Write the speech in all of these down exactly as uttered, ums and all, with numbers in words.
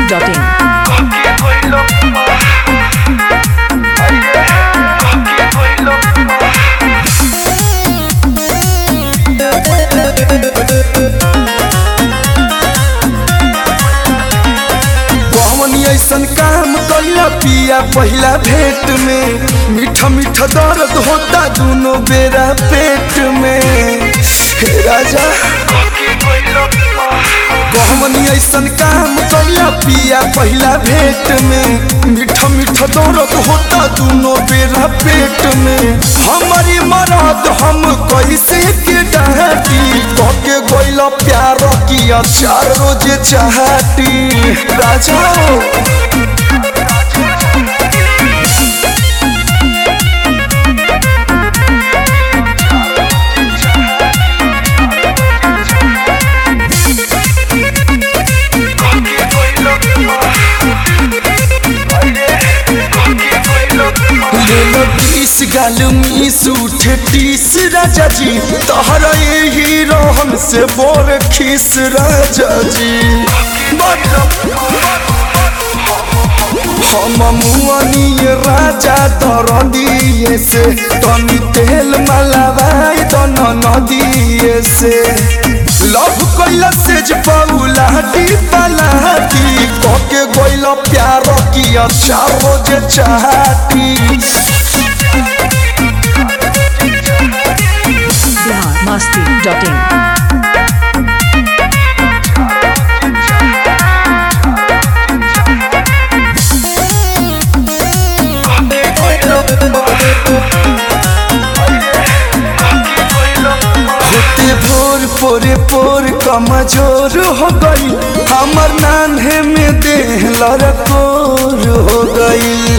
Dot in. ऐसन काम कैला पिया पहला भेंट में, मीठा मीठा दर्द होता दोनों बेरा पेट में। हे राजा कहमनी ऐसन काम कैला पिया पहला भेंट में, मीठा मीठा दर्द होता दोनों बेरा पेट में। हमारी मरद हम कैसे के डाटी, कहके गइला प्यार किया चार रोज चाहती। राजा तीस गाल मीस उठे तीस राजा जी, तहरा यही रहन से बोर खीस राजा जी। हम मुआनी राजा दर दिए से, तनी तेल मलावाई तन नदिए से। लव कैला से पौलाटी पलाटी, कहके गइला प्यार किया चार रोज चाहती। Bihar Masti dot in. होते भोर पोरे पोर कमजोर हो गई, हमर नान्हे में देह लड़कोर हो गई।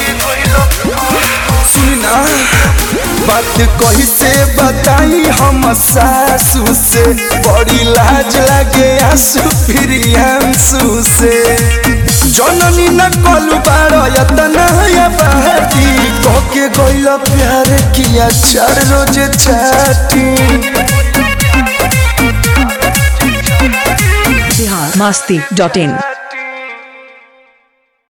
सुना बात कही से बताई हम सासू से, बड़ी लाज लगे आंसू फिर आंसू से। जननी न कलू बारतना बाती, कहके गइला प्यार किया चार रोज छाती। बिहार मस्ती डॉट इन।